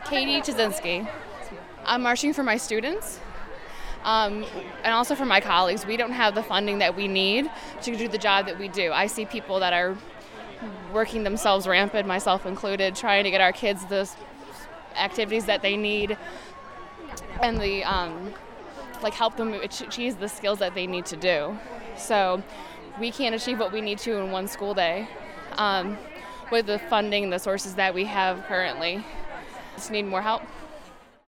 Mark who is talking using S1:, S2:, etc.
S1: Katie Chizinski. I'm marching for my students and also for my colleagues. We don't have the funding that we need to do the job that we do. I see people that are working themselves rampant, myself included, trying to get our kids the activities that they need and the help them achieve the skills that they need to do. So we can't achieve what we need to in one school day with the funding and the sources that we have currently. Just need more help.